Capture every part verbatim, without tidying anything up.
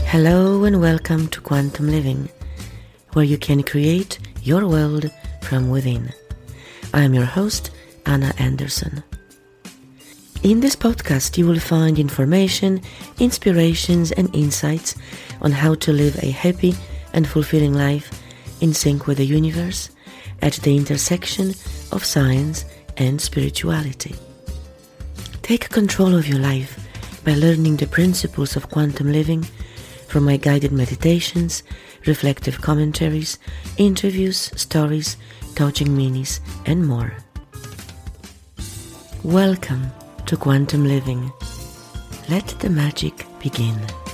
Hello and welcome to Quantum Living, where you can create your world from within. I am your host, Anna Anderson. In this podcast, you will find information, inspirations, and insights on how to live a happy and fulfilling life in sync with the universe at the intersection of science and spirituality. Take control of your life by learning the principles of quantum living from my guided meditations, reflective commentaries, interviews, stories, coaching minis, and more. Welcome to Quantum Living. Let the magic begin.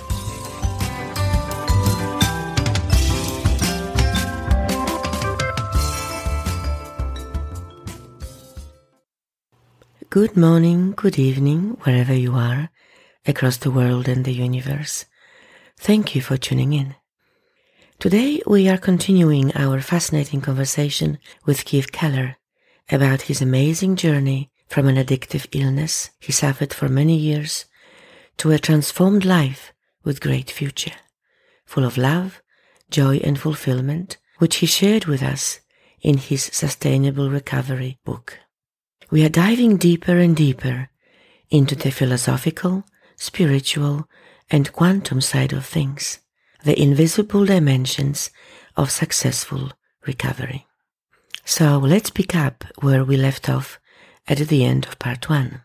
Good morning, good evening, wherever you are, across the world and the universe. Thank you for tuning in. Today we are continuing our fascinating conversation with Keith Keller about his amazing journey from an addictive illness he suffered for many years to a transformed life with great future, full of love, joy and fulfillment, which he shared with us in his Sustainable Recovery book. We are diving deeper and deeper into the philosophical, spiritual, and quantum side of things, the invisible dimensions of successful recovery. So let's pick up where we left off at the end of part one.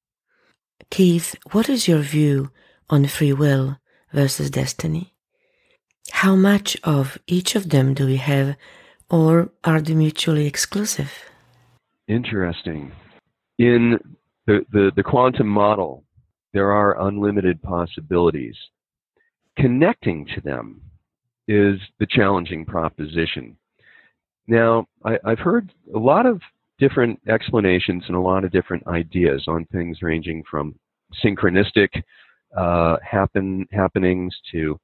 Keith, what is your view on free will versus destiny? How much of each of them do we have, or are they mutually exclusive? Interesting. In the, the, the quantum model, there are unlimited possibilities. Connecting to them is the challenging proposition. Now, I, I've heard a lot of different explanations and a lot of different ideas on things ranging from synchronistic uh, happen happenings to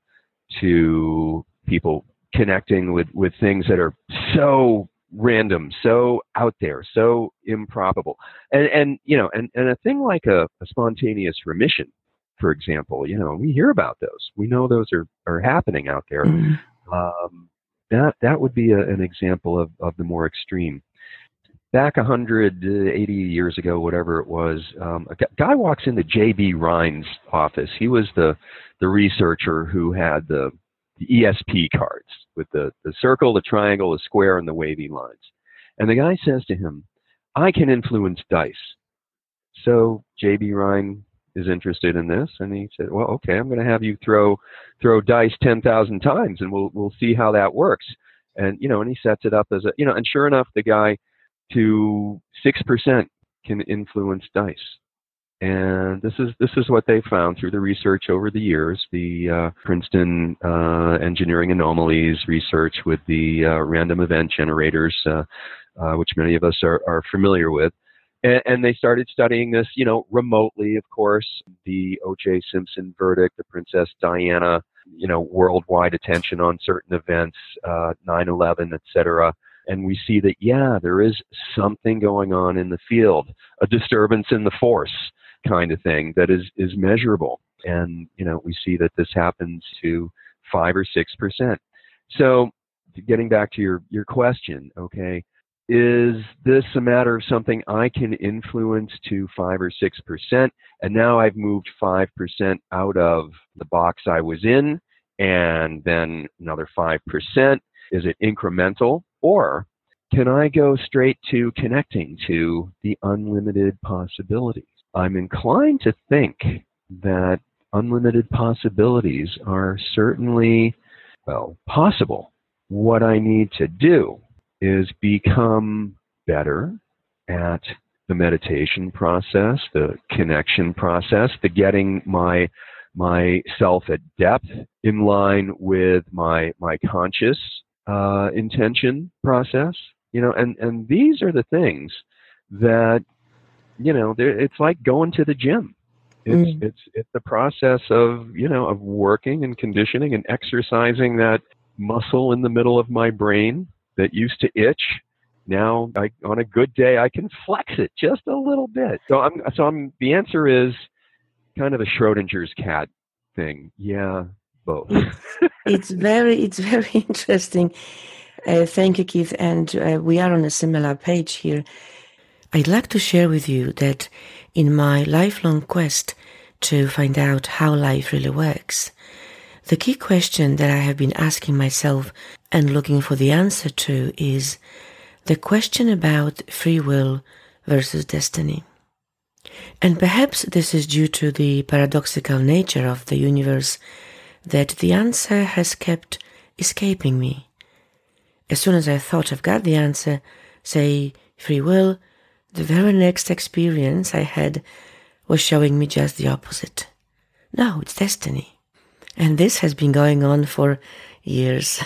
to people connecting with, with things that are so random, so out there, so improbable. And, and you know, and, and a thing like a, a spontaneous remission, for example, you know, we hear about those. We know those are, are happening out there. Mm-hmm. Um, that that would be a, an example of, of the more extreme. Back one hundred eighty years ago, whatever it was, um, a guy walks into J B Rhine's office. He was the, the researcher who had the the E S P cards with the, the circle, the triangle, the square, and the wavy lines. And the guy says to him, I can influence dice. So J B Rhine is interested in this, and he said, well, okay, I'm going to have you throw throw dice ten thousand times, and we'll we'll see how that works. And, you know, and he sets it up as a, you know, and sure enough, the guy to six percent can influence dice. And this is this is what they found through the research over the years, the uh, Princeton uh, engineering anomalies research with the uh, random event generators, uh, uh, which many of us are, are familiar with. And, and they started studying this, you know, remotely, of course, the O J Simpson verdict, the Princess Diana, you know, worldwide attention on certain events, uh, nine eleven, et cetera. And we see that, yeah, there is something going on in the field, a disturbance in the force kind of thing that is, is measurable. And, you know, we see that this happens to five or six percent. So getting back to your, your question, okay, is this a matter of something I can influence to five or six percent? And now I've moved five percent out of the box I was in, and then another five percent. Is it incremental? Or can I go straight to connecting to the unlimited possibilities? I'm inclined to think that unlimited possibilities are certainly, well, possible. What I need to do is become better at the meditation process, the connection process, the getting my myself at depth in line with my my conscious uh, intention process. You know, and, and these are the things that, you know, it's like going to the gym. It's, mm. it's, it's the process of, you know, of working and conditioning and exercising that muscle in the middle of my brain that used to itch. Now, I, on a good day, I can flex it just a little bit. So I'm, so I'm, the answer is kind of the Schrodinger's cat thing. Yeah, both. It's, it's very, it's very interesting. Uh, thank you, Keith. And uh, we are on a similar page here. I'd like to share with you that in my lifelong quest to find out how life really works, the key question that I have been asking myself and looking for the answer to is the question about free will versus destiny. And perhaps this is due to the paradoxical nature of the universe that the answer has kept escaping me. As soon as I thought I've got the answer, say free will, the very next experience I had was showing me just the opposite. No, it's destiny. And this has been going on for years.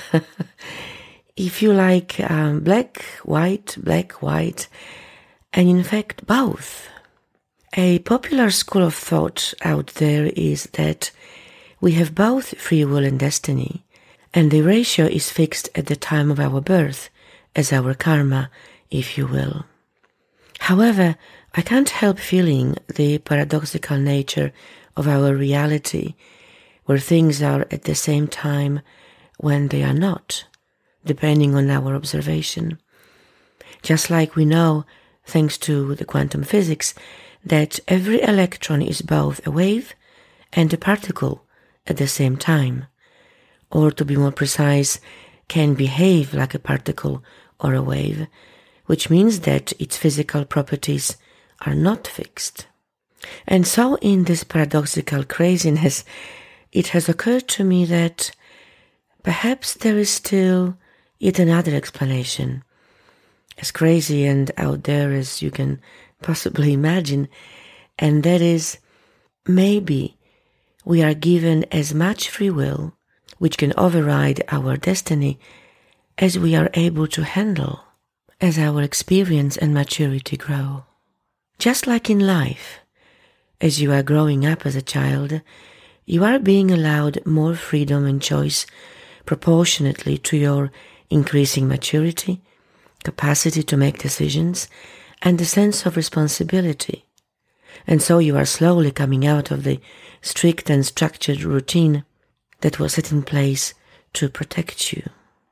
If you like um, black, white, black, white, and in fact both. A popular school of thought out there is that we have both free will and destiny, and the ratio is fixed at the time of our birth, as our karma, if you will. However, I can't help feeling the paradoxical nature of our reality, where things are at the same time when they are not, depending on our observation. Just like we know, thanks to the quantum physics, that every electron is both a wave and a particle at the same time, or to be more precise, can behave like a particle or a wave, which means that its physical properties are not fixed. And so in this paradoxical craziness, it has occurred to me that perhaps there is still yet another explanation, as crazy and out there as you can possibly imagine, and that is maybe we are given as much free will, which can override our destiny, as we are able to handle as our experience and maturity grow. Just like in life, as you are growing up as a child, you are being allowed more freedom and choice proportionately to your increasing maturity, capacity to make decisions, and the sense of responsibility. And so you are slowly coming out of the strict and structured routine that was set in place to protect you.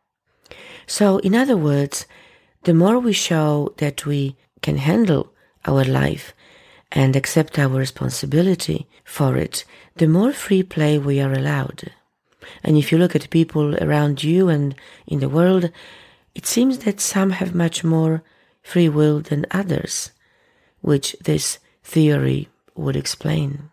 So, in other words, the more we show that we can handle our life and accept our responsibility for it, the more free play we are allowed. And if you look at people around you and in the world, it seems that some have much more free will than others, which this theory would explain.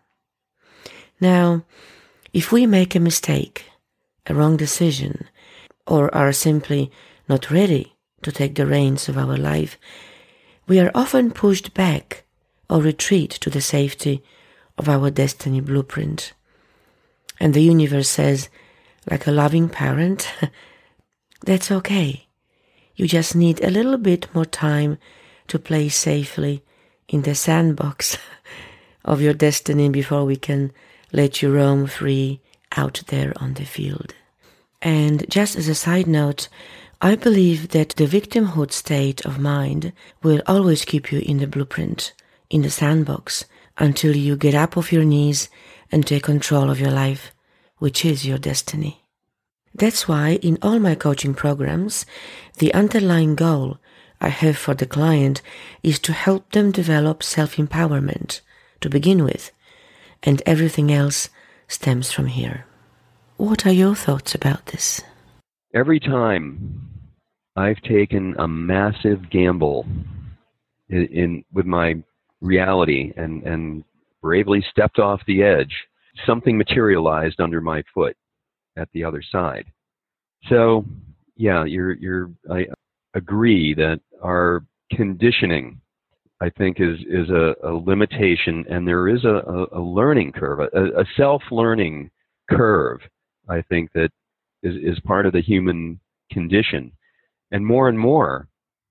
Now, if we make a mistake, a wrong decision, or are simply not ready to take the reins of our life, we are often pushed back or retreat to the safety of our destiny blueprint. And the universe says, like a loving parent, that's okay. You just need a little bit more time to play safely in the sandbox of your destiny before we can let you roam free out there on the field. And just as a side note, I believe that the victimhood state of mind will always keep you in the blueprint, in the sandbox, until you get up off your knees and take control of your life, which is your destiny. That's why in all my coaching programs, the underlying goal I have for the client is to help them develop self-empowerment to begin with, and everything else stems from here. What are your thoughts about this? Every time I've taken a massive gamble in, in with my reality and, and bravely stepped off the edge, something materialized under my foot at the other side. So, yeah, you're, you're, I agree that our conditioning, I think, is, is a, a limitation, and there is a, a, a learning curve, a, a self-learning curve, I think, that is, is part of the human condition. And more and more,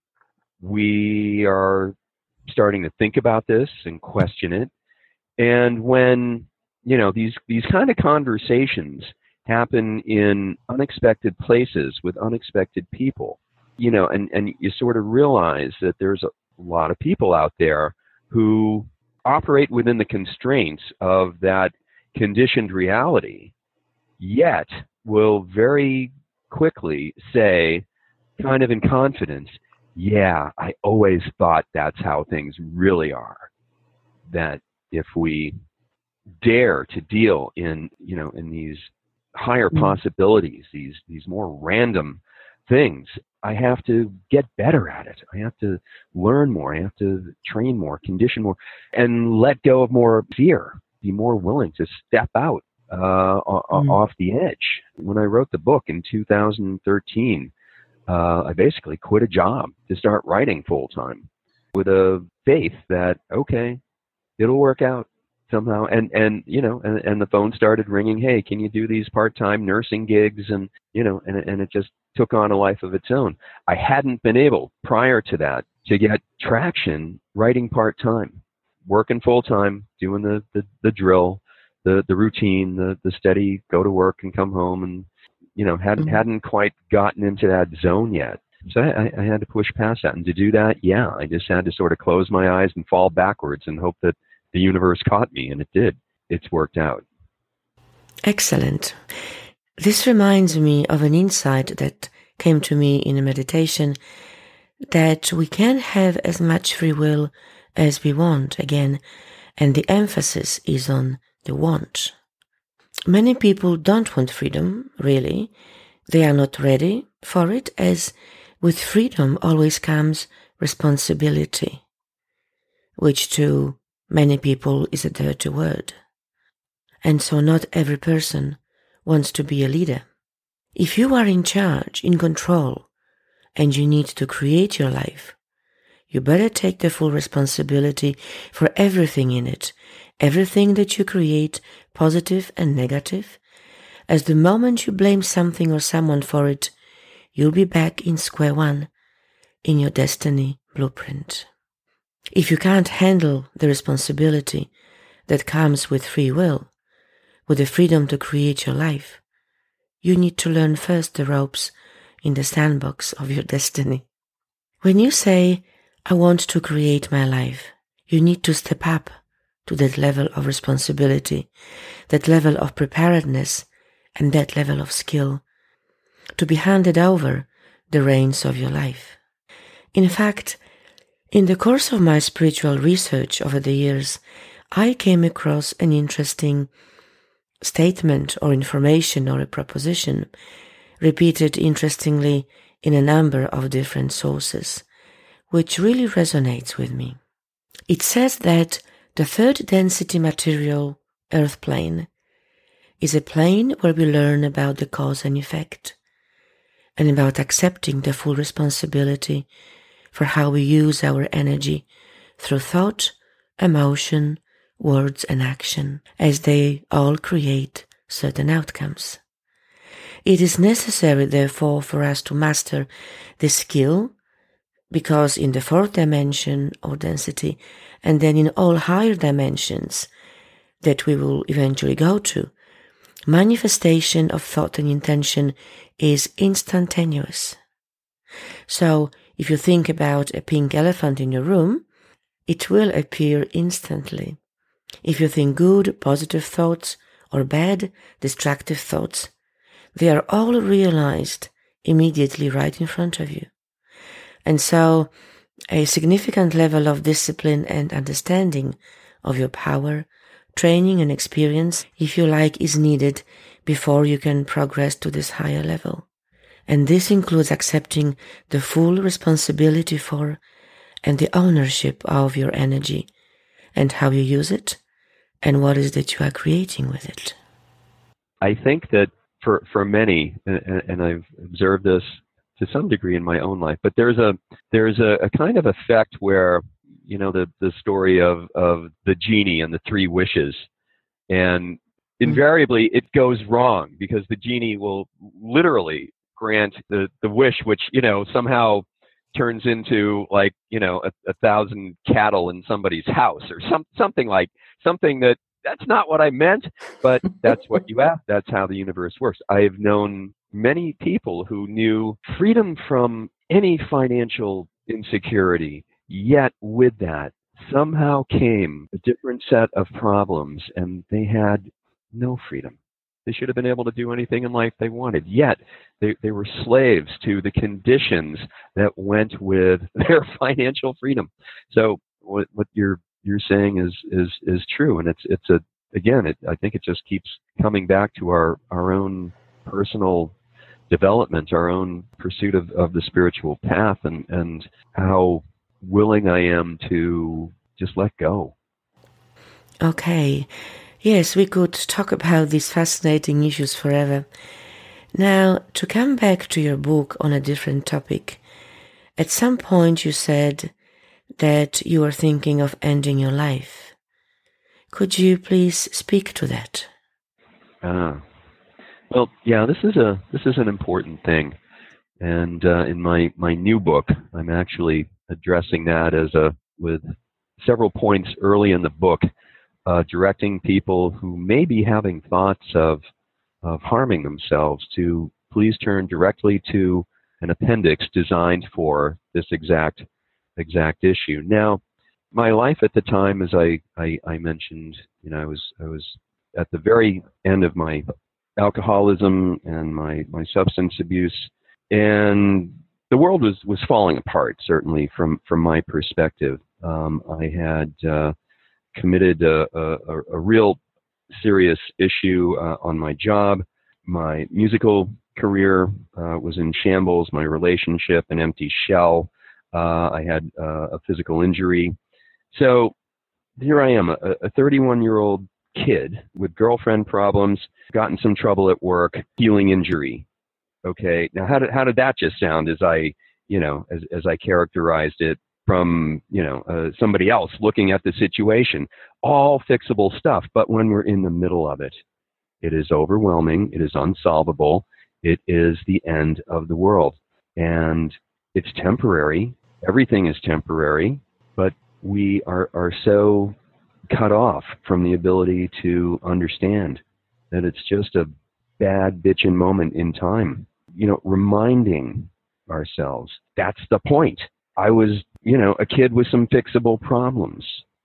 we are starting to think about this and question it. And when, you know, these, these kind of conversations happen in unexpected places with unexpected people, you know, and, and you sort of realize that there's a lot of people out there who operate within the constraints of that conditioned reality. yet will very quickly say, kind of in confidence, yeah, I always thought that's how things really are. That if we dare to deal in, you know, in these higher possibilities, these these more random things, I have to get better at it. I have to learn more. I have to train more, condition more, and let go of more fear. Be more willing to step out uh, mm. off the edge. When I wrote the book in two thousand thirteen, uh, I basically quit a job to start writing full time, with a faith that, okay, it'll work out somehow. And, and you know, and, and the phone started ringing, hey, can you do these part-time nursing gigs? And, you know, and, and it just took on a life of its own. I hadn't been able, prior to that, to get traction writing part-time, working full-time, doing the, the, the drill, the, the routine, the, the steady go to work and come home, and, you know, hadn't, mm-hmm. hadn't quite gotten into that zone yet. So I, I had to push past that. And to do that, yeah, I just had to sort of close my eyes and fall backwards and hope that the universe caught me, and it did. It's worked out. Excellent. This reminds me of an insight that came to me in a meditation, that we can have as much free will as we want, again, and the emphasis is on the want. Many people don't want freedom, really. They are not ready for it, as with freedom always comes responsibility, which to many people is a dirty word. And so not every person wants to be a leader. If you are in charge, in control, and you need to create your life, you better take the full responsibility for everything in it, everything that you create, positive and negative, as the moment you blame something or someone for it, you'll be back in square one in your destiny blueprint. If you can't handle the responsibility that comes with free will, with the freedom to create your life, you need to learn first the ropes in the sandbox of your destiny. When you say, I want to create my life, you need to step up to that level of responsibility, that level of preparedness, and that level of skill, to be handed over the reins of your life. In fact, in the course of my spiritual research over the years, I came across an interesting statement or information or a proposition repeated interestingly in a number of different sources, which really resonates with me. It says that the third density material earth plane is a plane where we learn about the cause and effect, and about accepting the full responsibility for how we use our energy through thought, emotion, words, and action, as they all create certain outcomes. It is necessary, therefore, for us to master this skill, because in the fourth dimension or density, and then in all higher dimensions that we will eventually go to, manifestation of thought and intention is instantaneous. So, if you think about a pink elephant in your room, it will appear instantly. If you think good, positive thoughts, or bad, destructive thoughts, they are all realized immediately right in front of you. And so, a significant level of discipline and understanding of your power, training and experience, if you like, is needed before you can progress to this higher level. And this includes accepting the full responsibility for and the ownership of your energy and how you use it and what is that you are creating with it. I think that for, for many, and, and I've observed this to some degree in my own life, but there's a there's a, a kind of effect where, you know, the, the story of, of the genie and the three wishes, and invariably it goes wrong because the genie will literally grant the, the wish, which, you know, somehow turns into like, you know, a, a thousand cattle in somebody's house or some, something like something that that's not what I meant, but that's what you asked. That's how the universe works. I've known many people who knew freedom from any financial insecurity, yet with that somehow came a different set of problems and they had no freedom. They should have been able to do anything in life they wanted. Yet, they, they were slaves to the conditions that went with their financial freedom. So what, what you're you're saying is is is true, and it's it's a again, it, I think it just keeps coming back to our our own personal development, our own pursuit of, of the spiritual path, and and how willing I am to just let go. Okay. Yes, we could talk about these fascinating issues forever. Now, to come back to your book on a different topic, at some point you said that you were thinking of ending your life. Could you please speak to that? Ah, well, yeah, this is a this is an important thing, and uh, in my my new book, I'm actually addressing that as a with several points early in the book. Uh, directing people who may be having thoughts of of harming themselves to please turn directly to an appendix designed for this exact exact issue. Now, my life at the time, as I, I, I mentioned, you know, I was I was at the very end of my alcoholism and my, my substance abuse, and the world was, was falling apart, certainly from, from my perspective. Um, I had uh, committed a, a, a real serious issue uh, on my job. My musical career uh, was in shambles. My relationship, an empty shell. Uh, I had uh, a physical injury. So here I am, a thirty-one-year-old kid with girlfriend problems, got in some trouble at work, healing injury. Okay, now how did how did that just sound as I, you know, as as I characterized it from, you know, uh, somebody else looking at the situation? All fixable stuff, but when we're in the middle of it, it is overwhelming, it is unsolvable, it is the end of the world. And it's temporary, everything is temporary, but we are, are so cut off from the ability to understand that it's just a bad bitchin' moment in time. You know, reminding ourselves, that's the point. I was, you know, a kid with some fixable problems.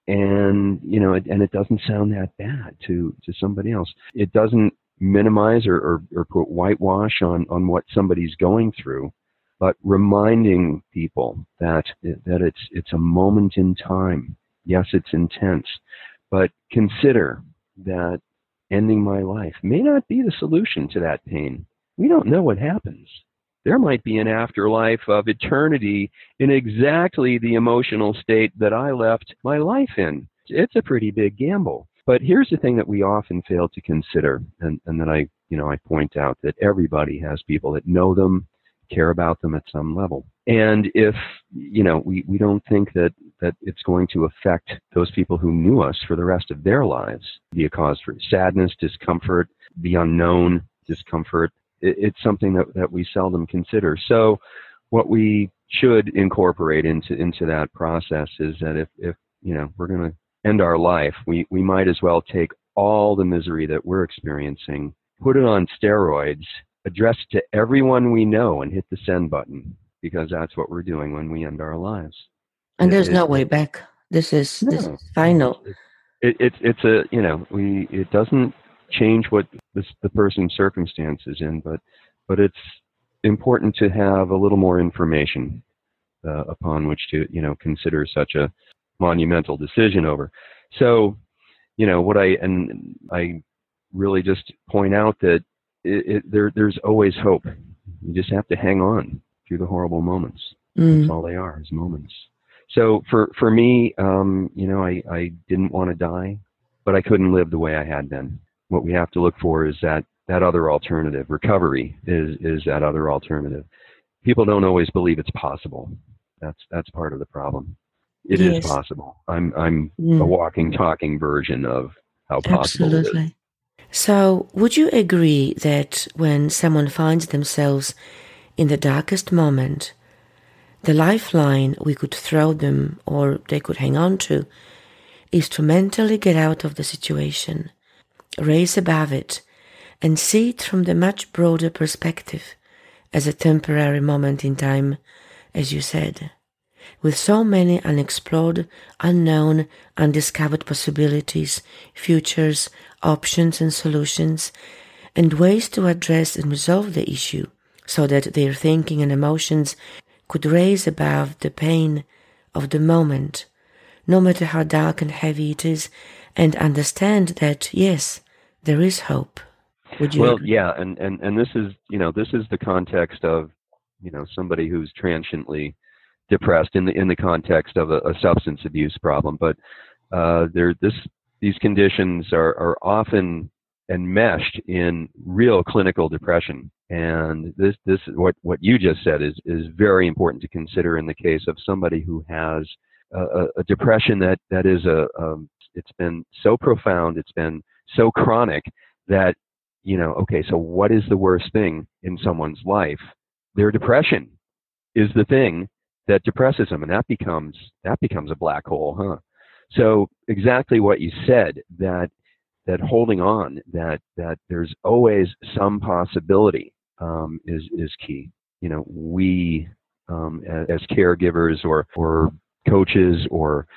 And, you know, it, and it doesn't sound that bad to, to somebody else. It doesn't minimize or, or, or put whitewash on, on what somebody's going through, but reminding people that, that it's, it's a moment in time. Yes, it's intense, but consider that ending my life may not be the solution to that pain. We don't know what happens. There might be an afterlife of eternity in exactly the emotional state that I left my life in. It's a pretty big gamble. But here's the thing that we often fail to consider, and, and that I, you know, I point out that everybody has people that know them, care about them at some level. And if, you know, we, we don't think that, that it's going to affect those people who knew us for the rest of their lives, be a cause for sadness, discomfort, the unknown, discomfort, it's something that, that we seldom consider. So what we should incorporate into, into that process is that if, if you know, we're going to end our life, we, we might as well take all the misery that we're experiencing, put it on steroids, address it to everyone we know, and hit the send button, because that's what we're doing when we end our lives. And there's it, no it, way back. This is, no, this is final. It, it, it's a, you know, we, it doesn't change what this, the person's circumstance is in, but but it's important to have a little more information uh, upon which to, you know, consider such a monumental decision over. So, you know, what I, and I really just point out that it, it, there there's always hope. You just have to hang on through the horrible moments. Mm. That's all they are, is moments. So for, for me, um, you know, I, I didn't want to die, but I couldn't live the way I had been. What we have to look for is that, that other alternative. Recovery is, is that other alternative. People don't always believe it's possible. That's, that's part of the problem. It yes. is possible. I'm, I'm mm. a walking, talking version of how possible Absolutely. it is. So would you agree that when someone finds themselves in the darkest moment, the lifeline we could throw them, or they could hang on to, is to mentally get out of the situation, raise above it, and see it from the much broader perspective as a temporary moment in time, as you said, with so many unexplored, unknown, undiscovered possibilities, futures, options and solutions, and ways to address and resolve the issue so that their thinking and emotions could raise above the pain of the moment, no matter how dark and heavy it is, and understand that, yes, there is hope. Would you Well, agree? yeah, and, and, and this is, you know, this is the context of, you know, somebody who's transiently depressed in the in the context of a, a substance abuse problem. But uh, there, this these conditions are, are often enmeshed in real clinical depression. And this this what what you just said is is very important to consider in the case of somebody who has a, a depression that that is a um, it's been so profound, it's been so chronic that, you know, okay, so what is the worst thing in someone's life? Their depression is the thing that depresses them, and that becomes that becomes a black hole, huh? So exactly what you said, that that holding on, that that there's always some possibility, um, is is key. You know, we um, as, as caregivers or or coaches or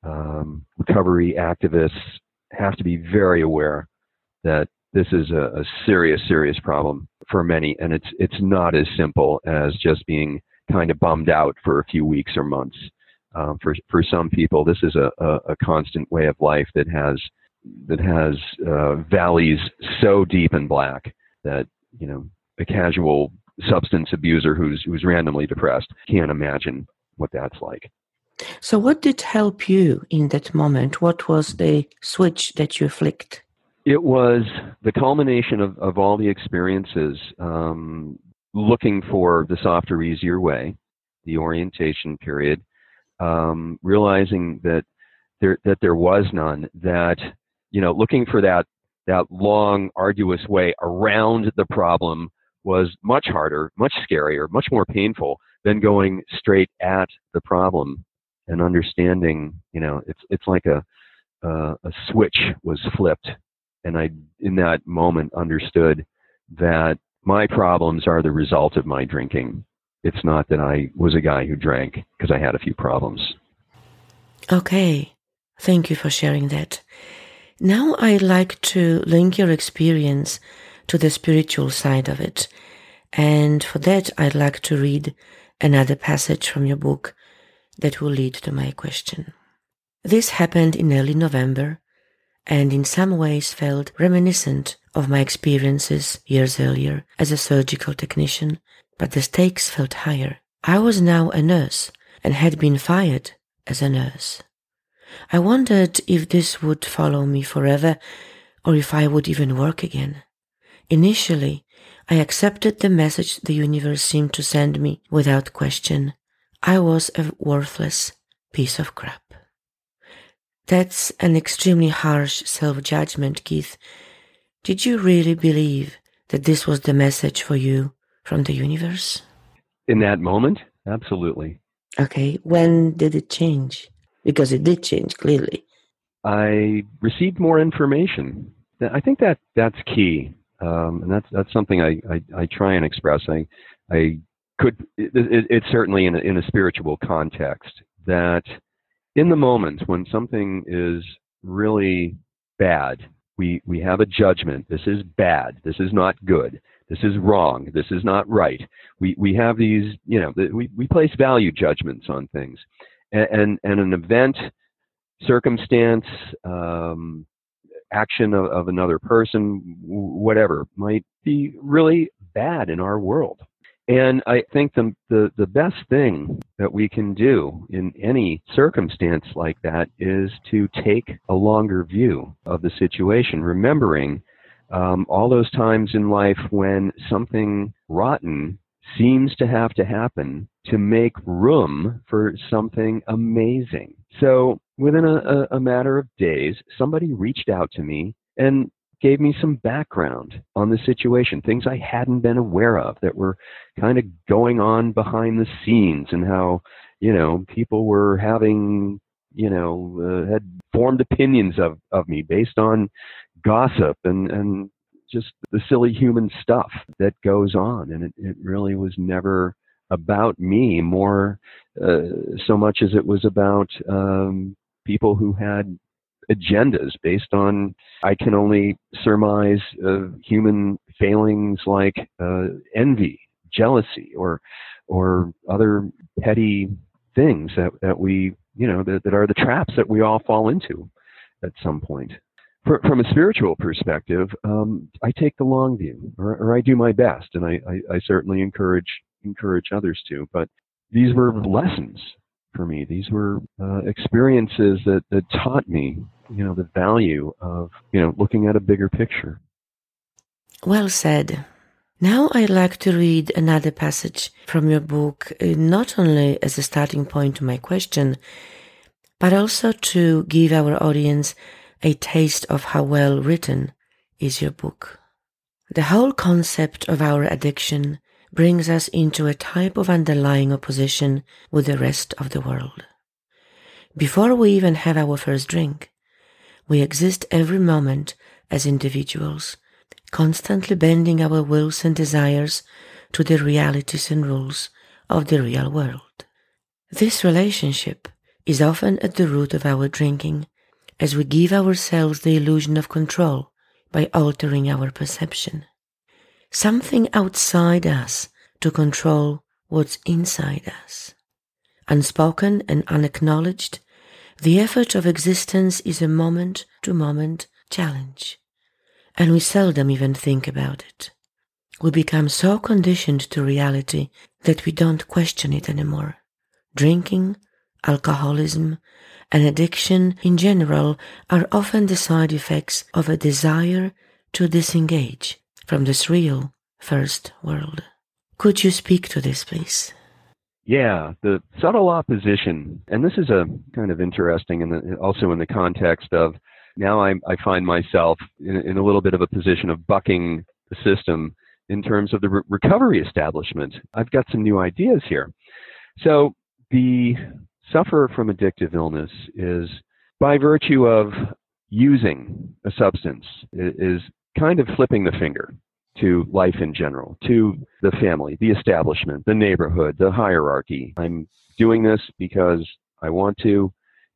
um, recovery activists have to be very aware that this is a, a serious, serious problem for many, and it's it's not as simple as just being kind of bummed out for a few weeks or months. Um, for for some people, this is a, a, a constant way of life that has that has uh, valleys so deep and black that, you know, a casual substance abuser who's who's randomly depressed can't imagine what that's like. So what did help you in that moment? What was the switch that you flicked? It was the culmination of, of all the experiences, um, looking for the softer, easier way, the orientation period, um, realizing that there that there was none, that, you know, looking for that that long, arduous way around the problem was much harder, much scarier, much more painful than going straight at the problem, and understanding, you know, it's it's like a uh, a switch was flipped, and I, in that moment, understood that my problems are the result of my drinking. It's not that I was a guy who drank because I had a few problems. Okay, thank you for sharing that. Now I'd like to link your experience to the spiritual side of it. And for that, I'd like to read another passage from your book that will lead to my question. This happened in early November, and in some ways felt reminiscent of my experiences years earlier as a surgical technician, but the stakes felt higher. I was now a nurse and had been fired as a nurse. I wondered if this would follow me forever or if I would even work again. Initially, I accepted the message the universe seemed to send me without question. I was a worthless piece of crap. That's an extremely harsh self-judgment, Keith. Did you really believe that this was the message for you from the universe? In that moment, absolutely. Okay, when did it change? Because it did change, clearly. I received more information. I think that that's key, um, and that's that's something I, I, I try and express. I I could it, it, it's certainly in a, in a spiritual context that in the moment when something is really bad, we we have a judgment. This is bad. This is not good. This is wrong. This is not right. We we have these, you know, we we place value judgments on things, and and, and an event, circumstance, um, action of, of another person, whatever, might be really bad in our world. And I think the, the the best thing that we can do in any circumstance like that is to take a longer view of the situation, remembering um, all those times in life when something rotten seems to have to happen to make room for something amazing. So within a, a matter of days, somebody reached out to me and gave me some background on the situation, things I hadn't been aware of that were kind of going on behind the scenes, and how, you know, people were having, you know, uh, had formed opinions of, of me based on gossip and, and just the silly human stuff that goes on. And it, it really was never about me, more uh, so much as it was about um, people who had agendas based on, I can only surmise, uh, human failings like uh, envy, jealousy, or or other petty things that, that we, you know, that, that are the traps that we all fall into at some point. For, from a spiritual perspective, um, I take the long view, or, or I do my best, and I, I, I certainly encourage encourage others to. But these were lessons for me. These were uh, experiences that, that taught me, you know, the value of, you know, looking at a bigger picture. Well said. Now I'd like to read another passage from your book, not only as a starting point to my question, but also to give our audience a taste of how well written is your book. The whole concept of our addiction brings us into a type of underlying opposition with the rest of the world. Before we even have our first drink, we exist every moment as individuals, constantly bending our wills and desires to the realities and rules of the real world. This relationship is often at the root of our drinking, as we give ourselves the illusion of control by altering our perception. Something outside us to control what's inside us. Unspoken and unacknowledged, the effort of existence is a moment-to-moment challenge, and we seldom even think about it. We become so conditioned to reality that we don't question it anymore. Drinking, alcoholism, and addiction in general are often the side effects of a desire to disengage from this real first world. Could you speak to this, please? Yeah, the subtle opposition, and this is a kind of interesting, and also in the context of now I, I find myself in, in a little bit of a position of bucking the system in terms of the re- recovery establishment. I've got some new ideas here. So the sufferer from addictive illness is, by virtue of using a substance, is kind of flipping the finger to life in general, to the family, the establishment, the neighborhood, the hierarchy. I'm doing this because I want to,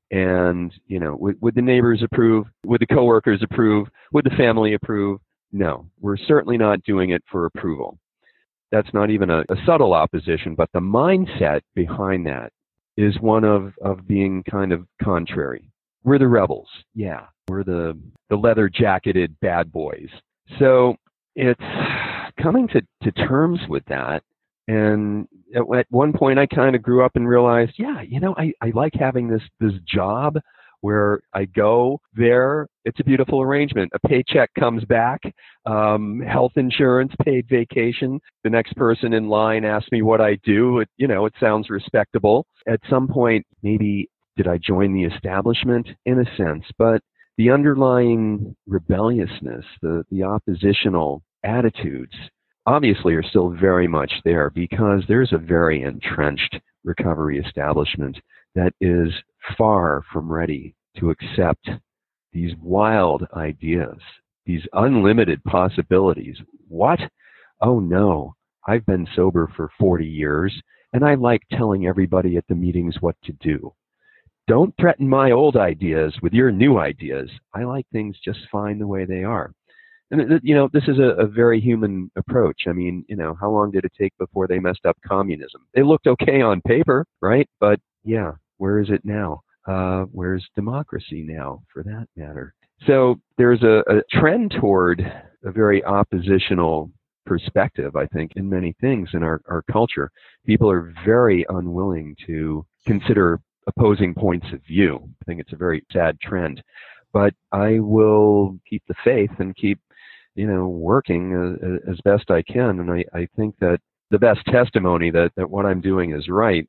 and, you know, would, would the neighbors approve? Would the coworkers approve? Would the family approve? No, we're certainly not doing it for approval. That's not even a, a subtle opposition, but the mindset behind that is one of, of being kind of contrary. We're the rebels. Yeah, we're the, the leather-jacketed bad boys. So it's coming to, to terms with that. And at, at one point I kind of grew up and realized, yeah, you know, I, I like having this, this job where I go there. It's a beautiful arrangement. A paycheck comes back, um, health insurance, paid vacation. The next person in line asks me what I do. It, you know, it sounds respectable. At some point, maybe did I join the establishment? In a sense, but the underlying rebelliousness, the, the oppositional attitudes, obviously are still very much there, because there's a very entrenched recovery establishment that is far from ready to accept these wild ideas, these unlimited possibilities. What? Oh no, I've been sober for forty years, and I like telling everybody at the meetings what to do. Don't threaten my old ideas with your new ideas. I like things just fine the way they are. And, you know, this is a, a very human approach. I mean, you know, how long did it take before they messed up communism? It looked okay on paper, right? But yeah, where is it now? Uh, where's democracy now, for that matter? So there's a, a trend toward a very oppositional perspective, I think, in many things in our, our culture. People are very unwilling to consider opposing points of view. I think it's a very sad trend. But I will keep the faith and keep, you know, working uh, as best I can. And I, I think that the best testimony that, that what I'm doing is right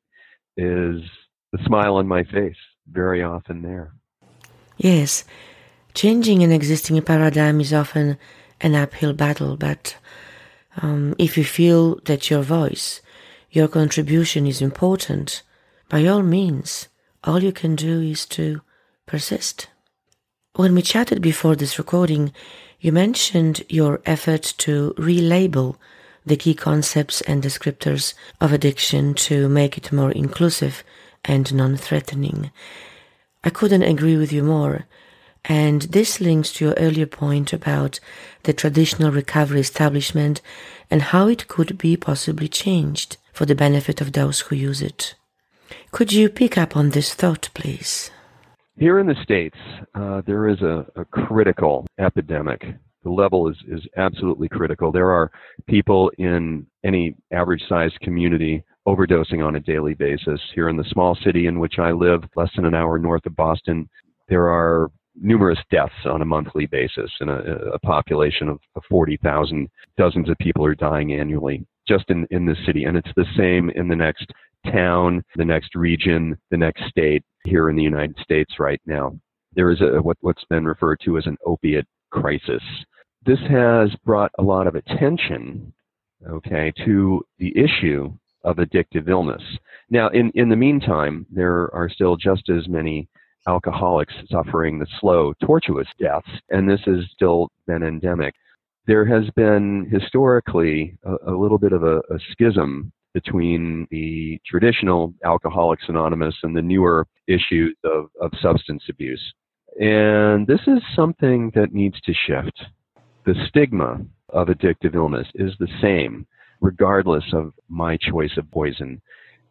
is the smile on my face, very often there. Yes, changing an existing paradigm is often an uphill battle, but um, if you feel that your voice, your contribution is important, by all means, all you can do is to persist. When we chatted before this recording, you mentioned your effort to relabel the key concepts and descriptors of addiction to make it more inclusive and non-threatening. I couldn't agree with you more. And this links to your earlier point about the traditional recovery establishment and how it could be possibly changed for the benefit of those who use it. Could you pick up on this thought, please? Here in the States, uh, there is a, a critical epidemic. The level is, is absolutely critical. There are people in any average-sized community overdosing on a daily basis. Here in the small city in which I live, less than an hour north of Boston, there are numerous deaths on a monthly basis in a, a population of, of forty thousand. Dozens of people are dying annually just in, in this city. And it's the same in the next town, the next region, the next state here in the United States right now. There is a what, what's been referred to as an opiate crisis. This has brought a lot of attention, okay, to the issue of addictive illness. Now, in, in the meantime, there are still just as many alcoholics suffering the slow, tortuous deaths, and this has still been endemic. There has been historically a, a little bit of a, a schism between the traditional Alcoholics Anonymous and the newer issues of, of substance abuse. And this is something that needs to shift. The stigma of addictive illness is the same, regardless of my choice of poison.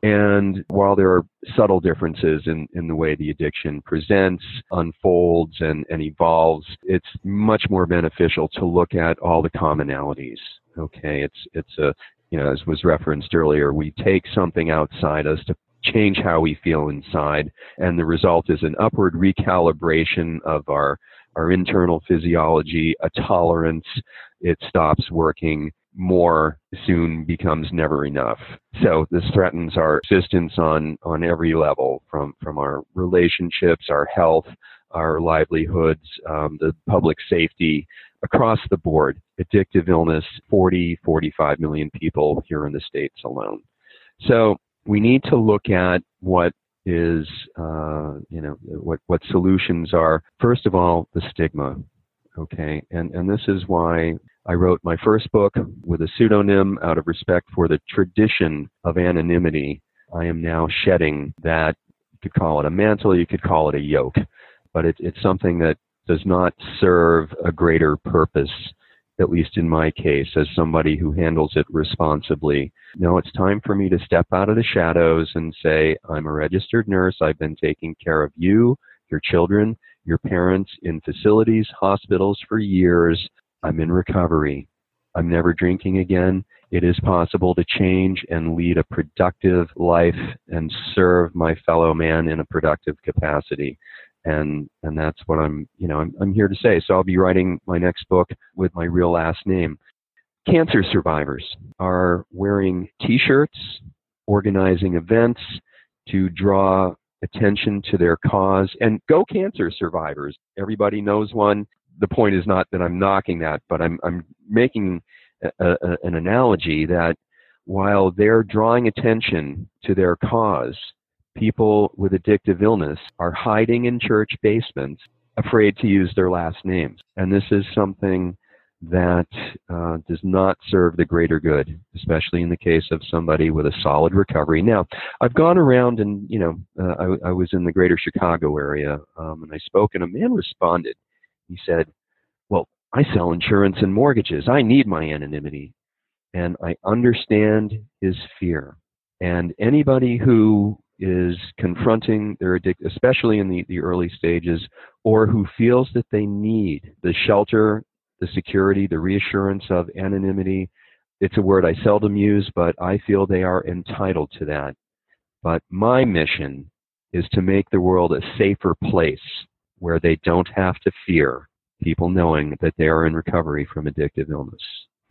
And while there are subtle differences in, in the way the addiction presents, unfolds, and, and evolves, it's much more beneficial to look at all the commonalities. Okay, it's it's a you know, as was referenced earlier, we take something outside us to change how we feel inside, and the result is an upward recalibration of our our internal physiology, a tolerance. It stops working. More soon becomes never enough. So this threatens our existence on, on every level, from, from our relationships, our health, our livelihoods, um, the public safety, across the board. Addictive illness, forty, forty-five million people here in the States alone. So we need to look at what is, uh, you know, what, what solutions are. First of all, the stigma. Okay, and, and this is why I wrote my first book with a pseudonym out of respect for the tradition of anonymity. I am now shedding that. You could call it a mantle, you could call it a yoke, but it, it's something that does not serve a greater purpose, at least in my case, as somebody who handles it responsibly. No, it's time for me to step out of the shadows and say, I'm a registered nurse. I've been taking care of you, your children, your parents in facilities, hospitals for years. I'm in recovery. I'm never drinking again. It is possible to change and lead a productive life and serve my fellow man in a productive capacity. And and that's what I'm, you know, I'm, I'm here to say. So I'll be writing my next book with my real last name. Cancer survivors are wearing T-shirts, organizing events to draw attention to their cause. And go cancer survivors. Everybody knows one. The point is not that I'm knocking that, but I'm I'm making a, a, an analogy that while they're drawing attention to their cause, people with addictive illness are hiding in church basements, afraid to use their last names. And this is something that uh, does not serve the greater good, especially in the case of somebody with a solid recovery. Now, I've gone around and, you know, uh, I, I was in the greater Chicago area, um, and I spoke, and a man responded. He said, well, I sell insurance and mortgages. I need my anonymity. And I understand his fear. And anybody who is confronting their addiction, especially in the, the early stages, or who feels that they need the shelter, the security, the reassurance of anonymity, it's a word I seldom use, but I feel they are entitled to that. But my mission is to make the world a safer place where they don't have to fear people knowing that they are in recovery from addictive illness.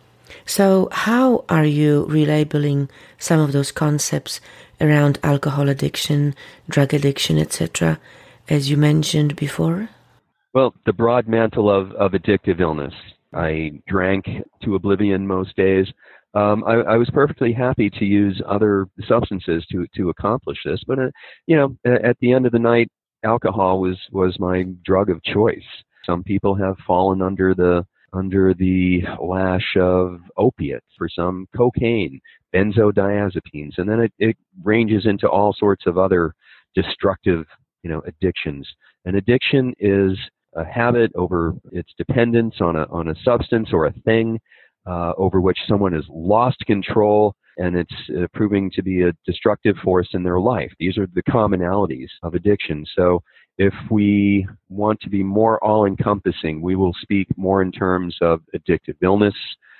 So how are you relabeling some of those concepts around alcohol addiction, drug addiction, et cetera, as you mentioned before? Well, the broad mantle of, of addictive illness. I drank to oblivion most days. Um, I, I was perfectly happy to use other substances to, to accomplish this, but uh, you know, at the end of the night, alcohol was, was my drug of choice. Some people have fallen under the under the lash of opiates, for some cocaine, benzodiazepines, and then it, it ranges into all sorts of other destructive, you know, addictions. An addiction is a habit, over its dependence on a on a substance or a thing, uh, over which someone has lost control, and it's uh, proving to be a destructive force in their life. These are the commonalities of addiction. So if we want to be more all-encompassing, we will speak more in terms of addictive illness,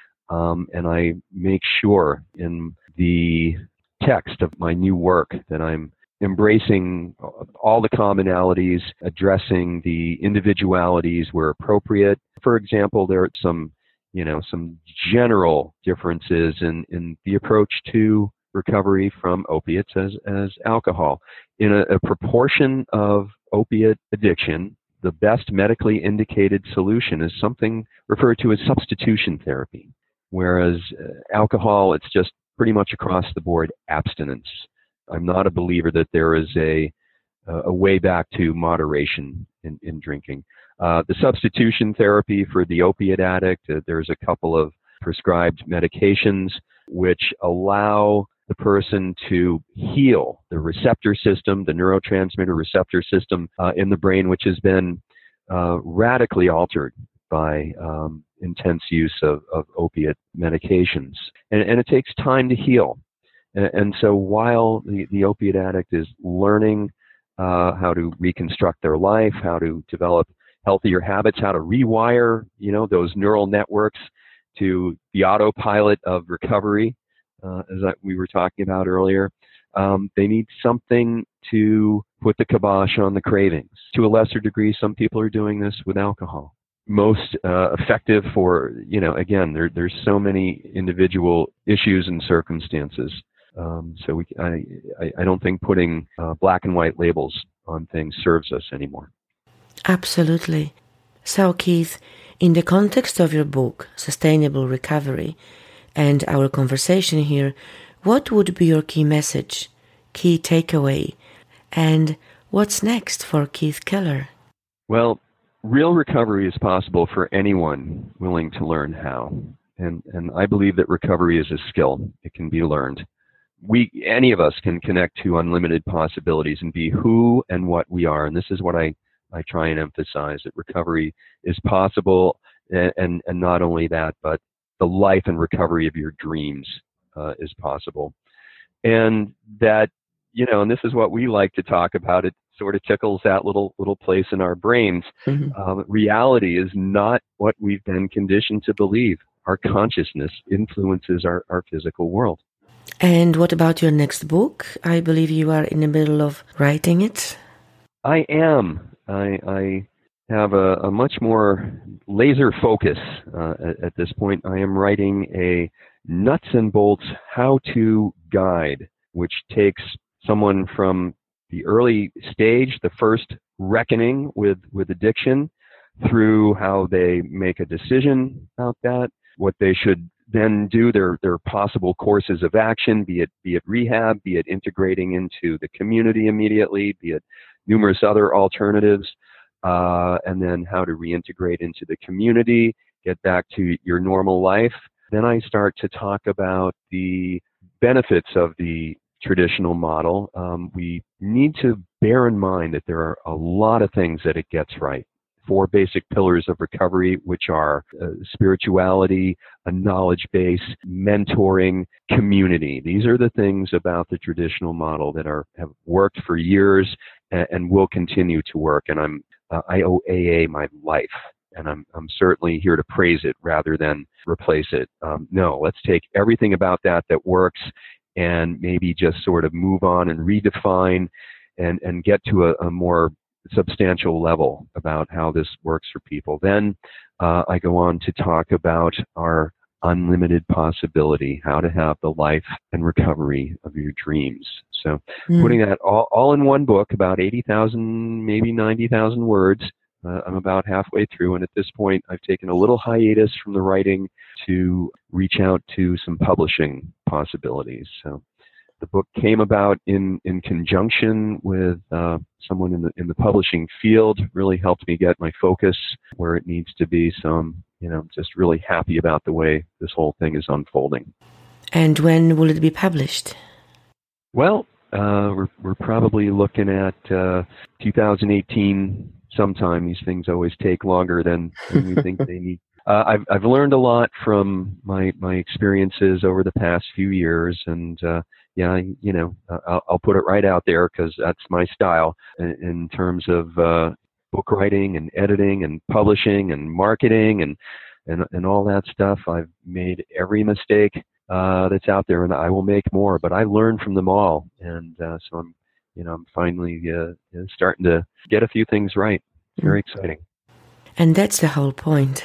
um, and I make sure in the text of my new work that I'm embracing all the commonalities, addressing the individualities where appropriate. For example, there are some, you know, some general differences in, in the approach to recovery from opiates as, as alcohol. In a, a proportion of opiate addiction, the best medically indicated solution is something referred to as substitution therapy, whereas uh, alcohol, it's just pretty much across the board abstinence. I'm not a believer that there is a a way back to moderation in, in drinking. Uh, the substitution therapy for the opiate addict, uh, there's a couple of prescribed medications which allow the person to heal the receptor system, the neurotransmitter receptor system uh, in the brain, which has been uh, radically altered by um, intense use of, of opiate medications. And, and it takes time to heal. And, and so while the, the opiate addict is learning uh, how to reconstruct their life, how to develop healthier habits, how to rewire, you know, those neural networks to the autopilot of recovery, uh, as I, we were talking about earlier, um, they need something to put the kibosh on the cravings. To a lesser degree, some people are doing this with alcohol. Most uh, effective for, you know, again, there, there's so many individual issues and circumstances. Um, so we, I, I don't think putting uh, black and white labels on things serves us anymore. Absolutely. So, Keith, in the context of your book, Sustainable Recovery, and our conversation here, what would be your key message, key takeaway, and what's next for Keith Keller? Well, real recovery is possible for anyone willing to learn how. And, and I believe that recovery is a skill. It can be learned. We, any of us can connect to unlimited possibilities and be who and what we are. And this is what I, I try and emphasize, that recovery is possible. And, and, and not only that, but the life and recovery of your dreams uh, is possible. And that, you know, and this is what we like to talk about. It sort of tickles that little little place in our brains. Mm-hmm. Um, reality is not what we've been conditioned to believe. Our consciousness influences our, our physical world. And what about your next book? I believe you are in the middle of writing it. I am. I, I have a, a much more laser focus uh, at, at this point. I am writing a nuts and bolts how-to guide, which takes someone from the early stage, the first reckoning with, with addiction, through how they make a decision about that, what they should then do, their their possible courses of action, be it be it rehab, be it integrating into the community immediately, be it numerous other alternatives, uh, and then how to reintegrate into the community, get back to your normal life. Then I start to talk about the benefits of the traditional model. Um, we need to bear in mind that there are a lot of things that it gets right. Four basic pillars of recovery, which are uh, spirituality, a knowledge base, mentoring, community. These are the things about the traditional model that are have worked for years and, and will continue to work. And I'm uh, I owe A A my life, and I'm I'm certainly here to praise it rather than replace it. Um, no, let's take everything about that that works and maybe just sort of move on and redefine and and get to a, a more substantial level about how this works for people. Then uh, I go on to talk about our unlimited possibility, how to have the life and recovery of your dreams. So mm. putting that all, all in one book, about eighty thousand, maybe ninety thousand words. Uh, I'm about halfway through, and at this point I've taken a little hiatus from the writing to reach out to some publishing possibilities. So the book came about in, in conjunction with uh, someone in the in the publishing field. Really helped me get my focus where it needs to be. So I'm, you know, just really happy about the way this whole thing is unfolding. And when will it be published? Well, uh, we're we're probably looking at uh, two thousand eighteen some time. These things always take longer than, than we think they need. Uh, I've I've learned a lot from my my experiences over the past few years, and uh, yeah, I, you know, I'll, I'll put it right out there because that's my style in, in terms of uh, book writing and editing and publishing and marketing and and and all that stuff. I've made every mistake uh, that's out there, and I will make more. But I learned from them all, and uh, so I'm you know I'm finally uh, starting to get a few things right. It's very mm. exciting. And that's the whole point.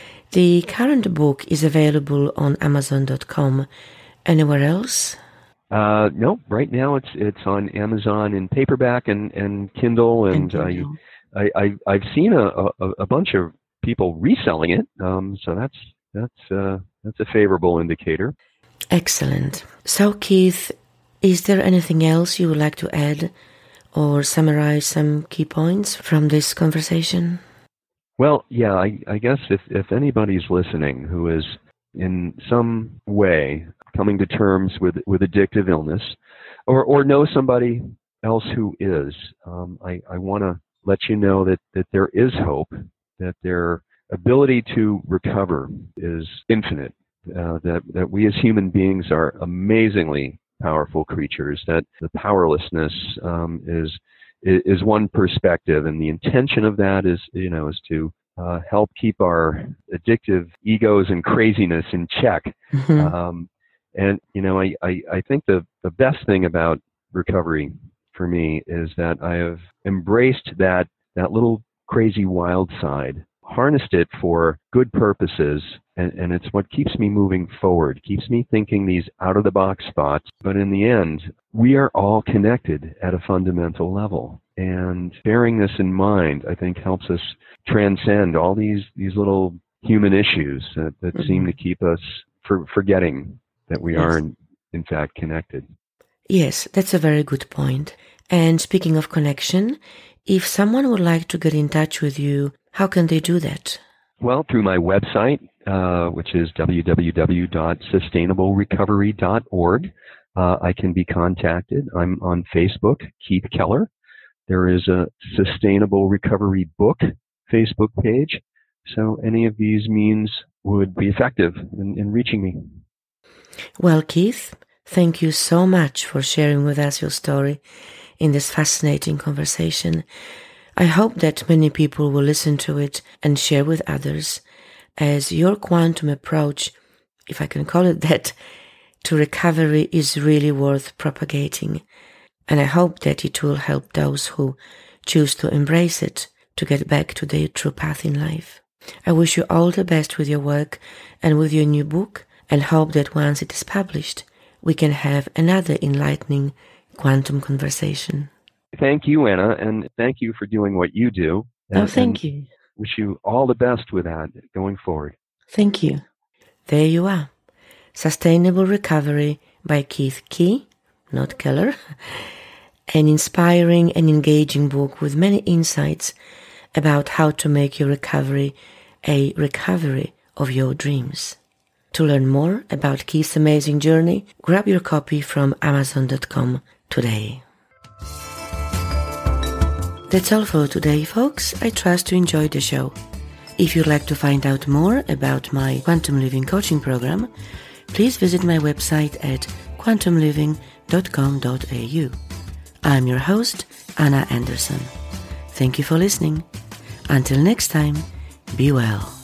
The current book is available on Amazon dot com. Anywhere else? Uh, no, right now it's it's on Amazon in paperback and, and Kindle, and, and Kindle. I, I, I I've seen a, a, a bunch of people reselling it, um, so that's that's uh, that's a favorable indicator. Excellent. So, Keith, is there anything else you would like to add or summarize some key points from this conversation? Well, yeah, I, I guess if, if anybody's listening who is in some way coming to terms with, with addictive illness or, or know somebody else who is, um, I, I want to let you know that, that there is hope, that their ability to recover is infinite, uh, that, that we as human beings are amazingly powerful creatures, that the powerlessness um, is is one perspective, and the intention of that is, you know, is to uh, help keep our addictive egos and craziness in check. Mm-hmm. Um, and, you know, I, I, I think the, the best thing about recovery for me is that I have embraced that, that little crazy wild side, harnessed it for good purposes, and, and it's what keeps me moving forward, keeps me thinking these out-of-the-box thoughts. But in the end, we are all connected at a fundamental level. And bearing this in mind, I think, helps us transcend all these, these little human issues that, that mm-hmm. seem to keep us for, forgetting that we yes. are, in, in fact, connected. Yes, that's a very good point. And speaking of connection, if someone would like to get in touch with you, how can they do that? Well, through my website, uh, which is w w w dot sustainable recovery dot org. Uh, I can be contacted. I'm on Facebook, Keith Keller. There is a Sustainable Recovery Book Facebook page. So any of these means would be effective in, in reaching me. Well, Keith, thank you so much for sharing with us your story in this fascinating conversation. I hope that many people will listen to it and share with others, as your quantum approach, if I can call it that, to recovery is really worth propagating. And I hope that it will help those who choose to embrace it to get back to their true path in life. I wish you all the best with your work and with your new book, and hope that once it is published, we can have another enlightening quantum conversation. Thank you, Anna, and thank you for doing what you do. And, oh, thank you. Wish you all the best with that going forward. Thank you. There you are. Sustainable Recovery by Keith Key, not Keller. An inspiring and engaging book with many insights about how to make your recovery a recovery of your dreams. To learn more about Keith's amazing journey, grab your copy from Amazon dot com today. That's all for today, folks. I trust you enjoyed the show. If you'd like to find out more about my Quantum Living coaching program, please visit my website at quantum living dot com dot a u. I'm your host, Anna Anderson. Thank you for listening. Until next time, be well.